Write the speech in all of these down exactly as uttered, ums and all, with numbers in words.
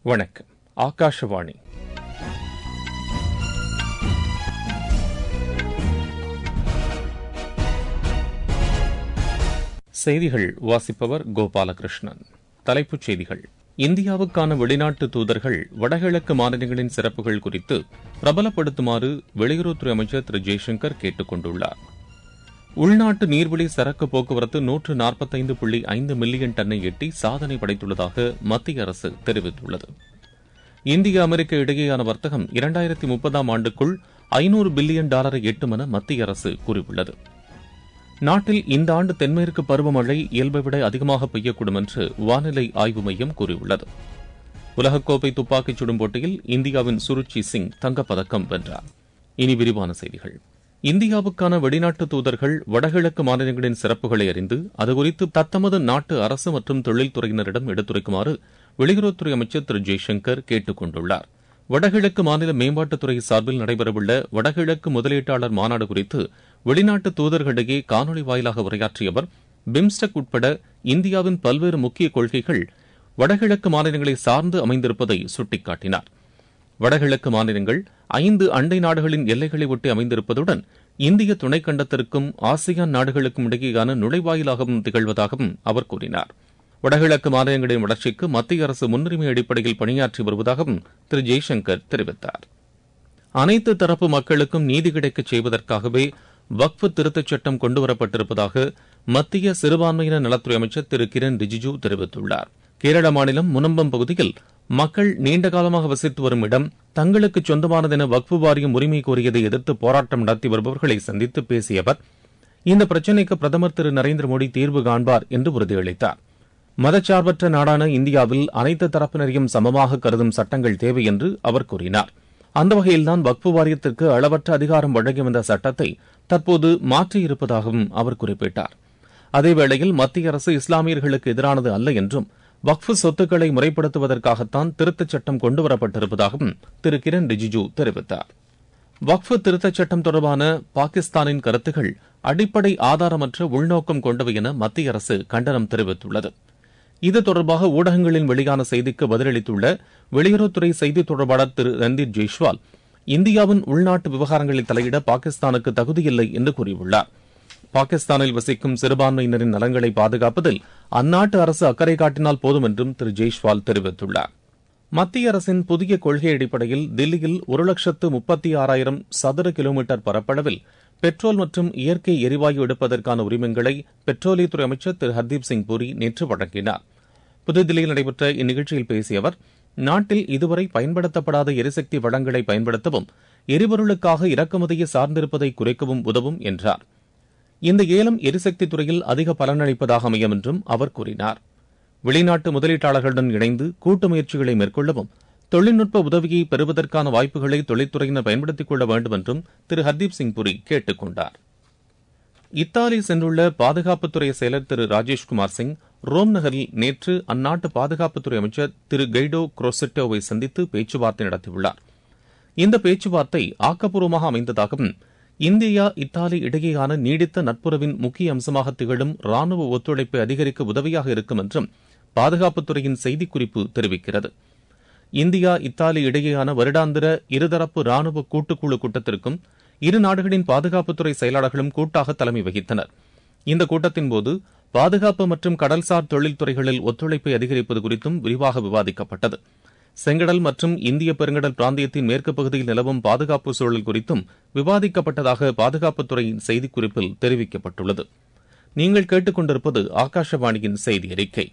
வணக்கம். ஆகாஷவாணி. செய்திகள் வாசிப்பவர் கோபாலகிருஷ்ணன். தலைப்புச் செய்திகள். இந்தியாவுக்கான வெளிநாட்டு தூதர்கள் வடகிழக்கு மாநிலங்களின் சிறப்புகள் குறித்து பிரபலப்படுத்துமாறு வெளியுறவுத்துறை அமைச்சர் திரு ஜெய்சங்கர் கேட்டுக் கொண்டுள்ளார். உள்நாட்டு நீர்வழி சரக்கு போக்குவரத்து நூற்று நாற்பத்தைந்து புள்ளி ஐந்து மில்லியன் டன்னை எட்டி சாதனை படைத்துள்ளதாக மத்திய அரசு தெரிவித்துள்ளது. இந்திய அமெரிக்க இடையேயான வர்த்தகம் இரண்டாயிரத்தி முப்பதாம் ஆண்டுக்குள் ஐநூறு பில்லியன் டாலரை எட்டும் என மத்திய அரசு கூறியுள்ளது. நாட்டில் இந்த ஆண்டு தென்மேற்கு பருவமழை இயல்பை விட அதிகமாக பெய்யக்கூடும் என்று வானிலை ஆய்வு மையம் கூறியுள்ளது. உலகக்கோப்பை துப்பாக்கிச் சுடும் போட்டியில் இந்தியாவின் சுருச்சி சிங் தங்கப்பதக்கம் வென்றார். இனி விரிவான செய்திகள். இந்தியாவுக்கான வெளிநாட்டு தூதர்கள் வடகிழக்கு மாநிலங்களின் சிறப்புகளை அறிந்து அதுகுறித்து தத்தமது நாட்டு அரசு மற்றும் தொழில்துறையினரிடம் எடுத்துரைக்குமாறு வெளியுறவுத்துறை அமைச்சர் திரு ஜெய்சங்கர் கேட்டுக் கொண்டுள்ளார். வடகிழக்கு மாநில மேம்பாட்டுத்துறை சார்பில் நடைபெறவுள்ள வடகிழக்கு முதலீட்டாளர் மாநாடு குறித்து வெளிநாட்டு தூதர்களிடையே காணொலி வாயிலாக உரையாற்றிய அவர், பிம்ஸ்டெக் உட்பட இந்தியாவின் பல்வேறு முக்கிய கொள்கைகள் வடகிழக்கு மாநிலங்களை சார்ந்து அமைந்திருப்பதை சுட்டிக்காட்டினார். வடகிழக்கு மாநிலங்கள் ஐந்து அண்டை நாடுகளின் எல்லைகளை ஒட்டி அமைந்திருப்பதுடன் இந்திய துணைக்கண்டத்திற்கும் ஆசியான் நாடுகளுக்கும் இடையேயான நுழைவாயிலாகவும் திகழ்வதாகவும் அவர் கூறினார். வடகிழக்கு மாநிலங்களின் வளர்ச்சிக்கு மத்திய அரசு முன்னுரிமை அடிப்படையில் பணியாற்றி வருவதாகவும் திரு ஜெய்சங்கர் தெரிவித்தார். அனைத்து தரப்பு மக்களுக்கும் நீதி கிடைக்கச் செய்வதற்காகவே வக்ஃப் திருத்தச் சட்டம் கொண்டுவரப்பட்டிருப்பதாக மத்திய சிறுபான்மையினர் நலத்துறை அமைச்சர் திரு கிரண் ரிஜிஜூ தெரிவித்துள்ளார். கேரள மாநிலம் முனம்பம் பகுதியில் மக்கள் நீண்டகாலமாக வசித்து வரும் இடம் தங்களுக்கு சொந்தமானதென வக்ஃப் வாரியம் உரிமை கோரியதை எதிர்த்து போராட்டம் நடத்தி வருபவர்களை சந்தித்து பேசிய அவர், இந்த பிரச்சினைக்கு பிரதமர் திரு நரேந்திர மோடி தீர்வு காண்பார் என்று உறுதியளித்தார். மதச்சார்பற்ற நாடான இந்தியாவில் அனைத்து தரப்பினரையும் சமமாக கருதும் சட்டங்கள் தேவை என்று அவர் கூறினார். அந்த வகையில்தான் வக்ஃப் வாரியத்திற்கு அளவற்ற அதிகாரம் வழங்கி வந்த சட்டத்தை தற்போது மாற்றியிருப்பதாகவும் அவர் குறிப்பிட்டார். அதேவேளையில் மத்திய அரசு இஸ்லாமியர்களுக்கு எதிரானது அல்ல என்றும் வக்ஃப் சொத்துக்களை முறைப்படுத்துவதற்காகத்தான் திருத்தச் சட்டம் கொண்டுவரப்பட்டிருப்பதாகவும் திரு கிரண் ரிஜிஜூ தெரிவித்தார். வக்ஃப் திருத்தச் சட்டம் தொடர்பான பாகிஸ்தானின் கருத்துகள் அடிப்படை ஆதாரமற்ற உள்நோக்கம் கொண்டவை என மத்திய அரசு கண்டனம் தெரிவித்துள்ளது. இது தொடர்பாக ஊடகங்களில் வெளியான செய்திக்கு பதிலளித்துள்ள வெளியுறவுத்துறை செய்தித் தொடர்பாளர் திரு ரந்தீர் ஜெய்ஸ்வால், இந்தியாவின் உள்நாட்டு விவகாரங்களில் தலையிட பாகிஸ்தானுக்கு தகுதியில்லை என்று கூறியுள்ளார். பாகிஸ்தானில் வசிக்கும் சிறுபான்மையினரின் நலன்களை பாதுகாப்பதில் அந்நாட்டு அரசு அக்கறை காட்டினால் போதும் என்றும் திரு ஜெய்ஸ்வால் தெரிவித்துள்ளார். மத்திய அரசின் புதிய கொள்கை அடிப்படையில் தில்லியில் ஒரு லட்சத்து முப்பத்தி ஆறாயிரம் சதுர கிலோமீட்டர் பரப்பளவில் பெட்ரோல் மற்றும் இயற்கை எரிவாயு எடுப்பதற்கான உரிமங்களை பெட்ரோலியத்துறை அமைச்சர் திரு ஹர்தீப் சிங் பூரி நேற்று வழங்கினார். புதுதில்லியில் நடைபெற்ற இந்நிகழ்ச்சியில் பேசிய அவர், நாட்டில் இதுவரை பயன்படுத்தப்படாத எரிசக்தி வளங்களை பயன்படுத்தவும் எரிபொருளுக்காக இறக்குமதியை சார்ந்திருப்பதை குறைக்கவும் உதவும் என்றார். இந்த ஏலம் எரிசக்தி துறையில் அதிக பலனளிப்பதாக அமையும் என்றும் அவர் கூறினார். வெளிநாட்டு முதலீட்டாளர்களுடன் இணைந்து கூட்டு முயற்சிகளை மேற்கொள்ளவும் தொழில்நுட்ப உதவியை பெறுவதற்கான வாய்ப்புகளை தொழில்துறையினர் பயன்படுத்திக் கொள்ள வேண்டும் என்றும் திரு ஹர்தீப் சிங் புரி கேட்டுக் கொண்டார். இத்தாலி சென்றுள்ள பாதுகாப்புத்துறை செயலர் திரு ராஜேஷ்குமார் சிங் ரோம் நகரில் நேற்று அந்நாட்டு பாதுகாப்புத்துறை அமைச்சர் திரு கைடோ குரோசெட்டோவை சந்தித்து பேச்சுவார்த்தை நடத்தியுள்ளார். இந்த பேச்சுவார்த்தை ஆக்கப்பூர்வமாக அமைந்ததாகவும் இந்தியா இத்தாலி இடையேயான நீடித்த நட்புறவின் முக்கிய அம்சமாக திகழும் ராணுவ ஒத்துழைப்பை அதிகரிக்க உதவியாக இருக்கும் என்றும் பாதுகாப்புத்துறையின் செய்திக்குறிப்பு தெரிவிக்கிறது. இந்தியா இத்தாலி இடையேயான வருடாந்திர இருதரப்பு ராணுவ கூட்டுக்குழு கூட்டத்திற்கும் இரு நாடுகளின் பாதுகாப்புத்துறை செயலாளர்களும் கூட்டாக தலைமை வகித்தனர். இந்த கூட்டத்தின்போது பாதுகாப்பு மற்றும் கடல்சார் தொழில்துறைகளில் ஒத்துழைப்பை அதிகரிப்பது குறித்தும் விரிவாக விவாதிக்கப்பட்டது. செங்கடல் மற்றும் இந்திய பெருங்கடல் பிராந்தியத்தின் மேற்கு பகுதியில் நிலவும் பாதுகாப்பு சூழல் குறித்தும் விவாதிக்கப்பட்டதாக பாதுகாப்புத்துறையின் செய்திக்குறிப்பில் தெரிவிக்கப்பட்டுள்ளது. நீங்கள் கேட்டுக் கொண்டிருப்பது ஆகாஷவாணியின் செய்தி அறிக்கை.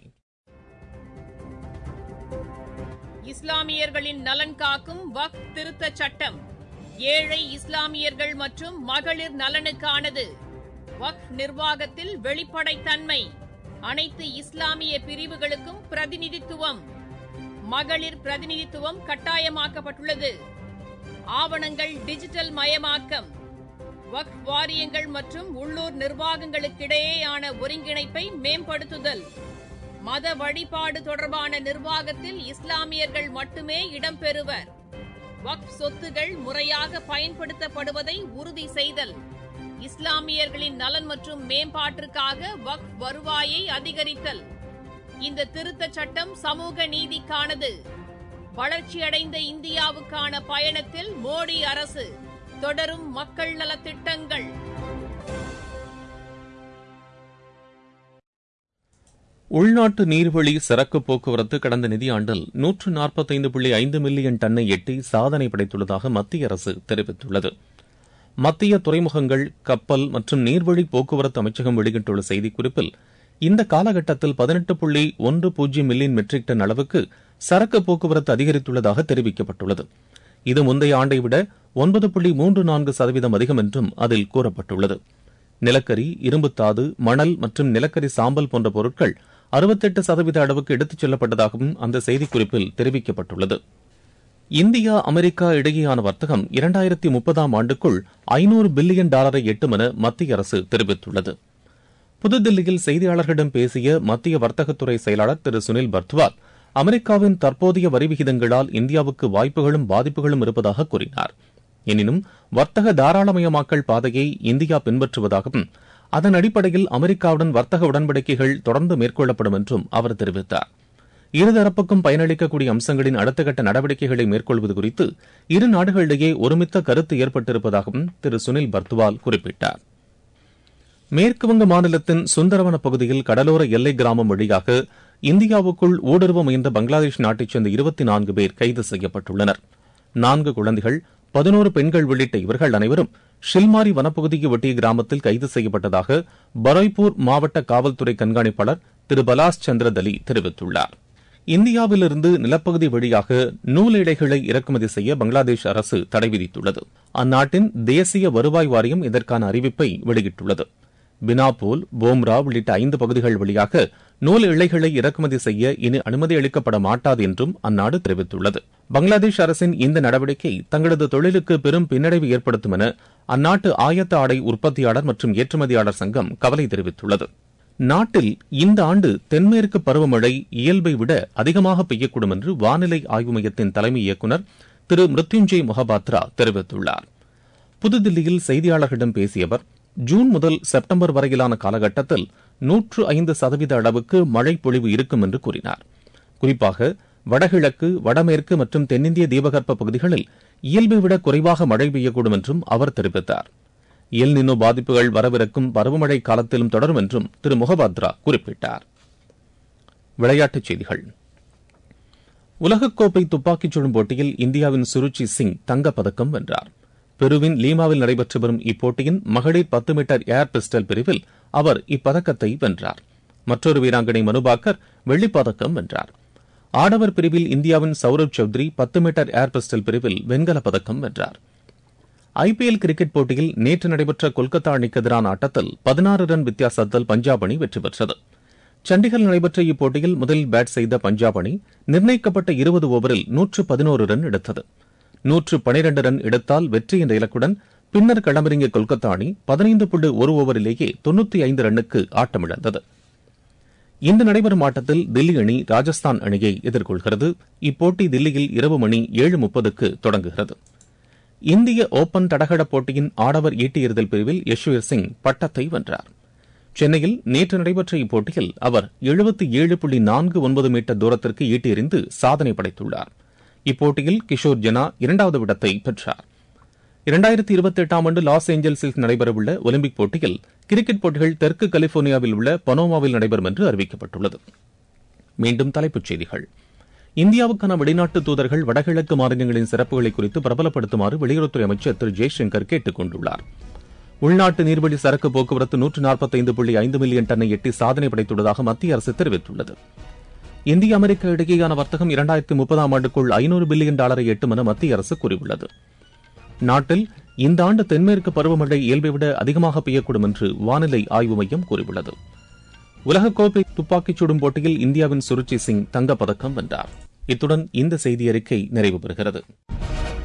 இஸ்லாமியர்களின் நலன் காக்கும் வக்ஃப் திருத்தச் சட்டம் ஏழை இஸ்லாமியர்கள் மற்றும் மகளிர் நலனுக்கானது. வக்ஃப் நிர்வாகத்தில் வெளிப்படைத்தன்மை, அனைத்து இஸ்லாமிய பிரிவுகளுக்கும் பிரதிநிதித்துவம், மகளிர் பிரதிநிதித்துவம் கட்டாயமாக்கப்பட்டுள்ளது. ஆவணங்கள் டிஜிட்டல் மயமாக்கம், வக்ஃப் வாரியங்கள் மற்றும் உள்ளூர் நிர்வாகங்களுக்கிடையேயான ஒருங்கிணைப்பை மேம்படுத்துதல், மத வழிபாடு தொடர்பான நிர்வாகத்தில் இஸ்லாமியர்கள் மட்டுமே இடம்பெறுவர், வக்ஃப் சொத்துகள் முறையாக பயன்படுத்தப்படுவதை உறுதி செய்தல், இஸ்லாமியர்களின் நலன் மற்றும் மேம்பாட்டிற்காக வக்ஃப் வருவாயை அதிகரித்தல். இந்த திருத்தச் சட்டம் சமூக நீதிக்கானது. வளர்ச்சியடைந்த இந்தியாவுக்கான பயணத்தில் மோடி அரசு தொடரும் மக்கள் நலத்திட்டங்கள். உள்நாட்டு நீர்வழி சரக்கு போக்குவரத்து கடந்த நிதியாண்டில் நூற்று நாற்பத்தைந்து புள்ளி ஐந்து மில்லியன் டன்னை எட்டி சாதனை படைத்துள்ளதாக மத்திய அரசு தெரிவித்துள்ளது. மத்திய துறைமுகங்கள், கப்பல் மற்றும் நீர்வழி போக்குவரத்து அமைச்சகம் வெளியிட்டுள்ள செய்திக்குறிப்பில் இந்த காலகட்டத்தில் பதினெட்டு புள்ளி ஒன்று பூஜ்ஜியம் மில்லியன் மெட்ரிக் டன் அளவுக்கு சரக்கு போக்குவரத்து அதிகரித்துள்ளதாக தெரிவிக்கப்பட்டுள்ளது. இது முந்தைய ஆண்டை விட ஒன்பது புள்ளி மூன்று நான்கு சதவீதம் அதிகம் என்றும் அதில் கூறப்பட்டுள்ளது. நிலக்கரி, இரும்புத்தாது, மணல் மற்றும் நிலக்கரி சாம்பல் போன்ற பொருட்கள் அறுபத்தெட்டு சதவீத அளவுக்கு எடுத்துச் செல்லப்பட்டதாகவும் அந்த செய்திக்குறிப்பில் தெரிவிக்கப்பட்டுள்ளது. இந்தியா அமெரிக்கா இடையேயான வர்த்தகம் இரண்டாயிரத்தி முப்பதாம் ஆண்டுக்குள் ஐநூறு பில்லியன் டாலரை எட்டும் என மத்திய அரசு தெரிவித்துள்ளது. புதுதில்லியில் செய்தியாளர்களிடம் பேசிய மத்திய வர்த்தகத்துறை செயலாளர் திரு சுனில் பர்த்வால், அமெரிக்காவின் தற்போதைய வரி விகிதங்களால் இந்தியாவுக்கு வாய்ப்புகளும் பாதிப்புகளும் இருப்பதாக கூறினார். எனினும் வர்த்தக தாராளமயமாக்கல் பாதையை இந்தியா பின்பற்றுவதாகவும் அதன் அடிப்படையில் அமெரிக்காவுடன் வர்த்தக உடன்படிக்கைகள் தொடர்ந்து மேற்கொள்ளப்படும் என்றும் அவர் தெரிவித்தார். இருதரப்புக்கும் பயனளிக்கக்கூடிய அம்சங்களின் அடுத்த கட்ட நடவடிக்கைகளை மேற்கொள்வது குறித்து இரு நாடுகளிடையே ஒருமித்த கருத்து ஏற்பட்டிருப்பதாகவும் திரு சுனில் பர்த்வால் குறிப்பிட்டார். மேற்குவங்க மாநிலத்தின் சுந்தரவன பகுதியில் கடலோர எல்லை கிராமம் வழியாக இந்தியாவுக்குள் ஊடுருவ முயன்ற பங்களாதேஷ் நாட்டைச் சேர்ந்த இருபத்தி நான்கு பேர் கைது செய்யப்பட்டுள்ளனர். நான்கு குழந்தைகள், பதினோரு பெண்கள் உள்ளிட்ட இவர்கள் அனைவரும் ஷில்மாரி வனப்பகுதிக்கு ஒட்டிய கிராமத்தில் கைது செய்யப்பட்டதாக பரோய்பூர் மாவட்ட காவல்துறை கண்காணிப்பாளர் திரு பலாஸ் சந்திரதலி தெரிவித்துள்ளார். இந்தியாவிலிருந்து நிலப்பகுதி வழியாக நூல் இழைகளை இறக்குமதி செய்ய பங்களாதேஷ் அரசு தடை விதித்துள்ளது. அந்நாட்டின் தேசிய வருவாய் வாரியம் இதற்கான அறிவிப்பை வெளியிட்டுள்ளது. பினாபோல், போம்ரா உள்ளிட்ட ஐந்து பகுதிகள் வழியாக நூல் இழைகளை இறக்குமதி செய்ய இனி அனுமதி அளிக்கப்பட மாட்டாது என்றும் அந்நாடு தெரிவித்துள்ளது. பங்களாதேஷ் அரசின் இந்த நடவடிக்கை தங்களது தொழிலுக்கு பெரும் பின்னடைவு ஏற்படுத்தும் என அந்நாட்டு ஆயத்த ஆடை உற்பத்தியாளர் மற்றும் ஏற்றுமதியாளர் சங்கம் கவலை தெரிவித்துள்ளது. நாட்டில் இந்த ஆண்டு தென்மேற்கு பருவமழை இயல்பை விட அதிகமாக பெய்யக்கூடும் என்று வானிலை ஆய்வு மையத்தின் தலைமை இயக்குநர் திரு மிருத்யுஞ்சய் மொஹபாத்ரா தெரிவித்துள்ளார். புதுதில்லியில் செய்தியாளர்களிடம் பேசிய அவர், ஜூன் முதல் செப்டம்பர் வரையிலான காலகட்டத்தில் நூற்று ஐந்து சதவீத அளவுக்கு மழை பொழிவு இருக்கும் என்று கூறினார். குறிப்பாக வடகிழக்கு, வடமேற்கு மற்றும் தென்னிந்திய தீபகற்ப பகுதிகளில் இயல்பை விட குறைவாக மழை பெய்யக்கூடும் என்றும் அவர் தெரிவித்தார். எல் நினோ பாதிப்புகள் வரவிருக்கும் பருவமழை காலத்திலும் தொடரும் என்றும் திரு மொஹபாத்ரா குறிப்பிட்டார். விளையாட்டுச் செய்திகள். உலகக்கோப்பை துப்பாக்கிச் சுடும் போட்டியில் இந்தியாவின் சுருச்சி சிங் தங்கப்பதக்கம் வென்றார். பெருவின் லீமாவில் நடைபெற்று வரும் இப்போட்டியின் மகளிர் பத்து மீட்டர் ஏர் பிஸ்டல் பிரிவில் அவர் இப்பதக்கத்தை வென்றார். மற்றொரு வீராங்கனை மனுபாக்கர் வெள்ளிப்பதக்கம் வென்றார். ஆடவர் பிரிவில் இந்தியாவின் சௌரவ் சௌத்ரி பத்து மீட்டர் ஏர் பிஸ்டல் பிரிவில் வெண்கலப் பதக்கம் வென்றார். ஐபிஎல் கிரிக்கெட் போட்டியில் நேற்று நடைபெற்ற கொல்கத்தா அணிக்கு எதிரான ஆட்டத்தில் பதினாறு ரன் வித்தியாசத்தில் பஞ்சாப் அணி வெற்றி பெற்றது. சண்டிகரில் நடைபெற்ற இப்போட்டியில் முதலில் பேட் செய்த பஞ்சாப் அணி நிர்ணயிக்கப்பட்ட இருபது ஓவரில் நூற்று பதினோரு ரன் எடுத்தது. நூற்று பனிரண்டு ரன் எடுத்தால் வெற்றி என்ற இலக்குடன் பின்னர் களமிறங்கிய கொல்கத்தா அணி பதினைந்து புள்ளி ஒரு ஓவரிலேயே தொன்னூற்றி ஐந்து ரன்னுக்கு ஆட்டமிழந்தது. இன்று நடைபெறும் ஆட்டத்தில் தில்லி அணி ராஜஸ்தான் அணியை எதிர்கொள்கிறது. இப்போட்டி தில்லியில் இரவு மணி ஏழு முப்பதுக்கு தொடங்குகிறது. இந்திய ஓபன் தடகள போட்டியின் ஆடவர் ஈட்டி எறிதல் பிரிவில் யஷ்வீர் சிங் பட்டத்தை வென்றார். சென்னையில் நேற்று நடைபெற்ற இப்போட்டியில் அவர் எழுபத்தி ஏழு புள்ளி நான்கு ஒன்பது மீட்டர் தூரத்திற்கு ஈட்டி எறிந்து சாதனை படைத்துள்ளார். இப்போட்டியில் கிஷோர் ஜனா இரண்டாவது இடத்தை பெற்றார். இரண்டாயிரத்தி இருபத்தி எட்டாம் ஆண்டு லாஸ் ஏஞ்சல்ஸில் நடைபெறவுள்ள ஒலிம்பிக் போட்டியில் கிரிக்கெட் போட்டிகள் தெற்கு கலிபோர்னியாவில் உள்ள பனோமாவில் நடைபெறும் என்று அறிவிக்கப்பட்டுள்ளது. மீண்டும் தலைப்புச் செய்திகள். இந்தியாவுக்கான வெளிநாட்டு தூதர்கள் வடகிழக்கு மாநிலங்களின் சிறப்புகளை குறித்து பிரபலப்படுத்துமாறு வெளியுறவுத்துறை அமைச்சர் திரு ஜெய்சங்கர் கேட்டுக் கொண்டுள்ளார். உள்நாட்டு நீர்வழி சரக்கு போக்குவரத்து நூற்று நாற்பத்தைந்து புள்ளி ஐந்து மில்லியன் டன்னை எட்டி சாதனை படைத்துள்ளதாக மத்திய அரசு தெரிவித்துள்ளது. இந்திய அமெரிக்க இடையேயான வர்த்தகம் இரண்டாயிரத்தி முப்பதாம் ஆண்டுக்குள் ஐநூறு பில்லியன் டாலரை எட்டும் என மத்திய அரசு கூறியுள்ளது. நாட்டில் இந்த ஆண்டு தென்மேற்கு பருவமழை இயல்பை விட அதிகமாக பெய்யக்கூடும் என்று வானிலை ஆய்வு மையம் கூறியுள்ளது. உலகக்கோப்பை துப்பாக்கிச் சுடும் போட்டியில் இந்தியாவின் சுருச்சி சிங் தங்கப்பதக்கம் வென்றார். இத்துடன் இந்த செய்தி அறிக்கை நிறைவு பெறுகிறது.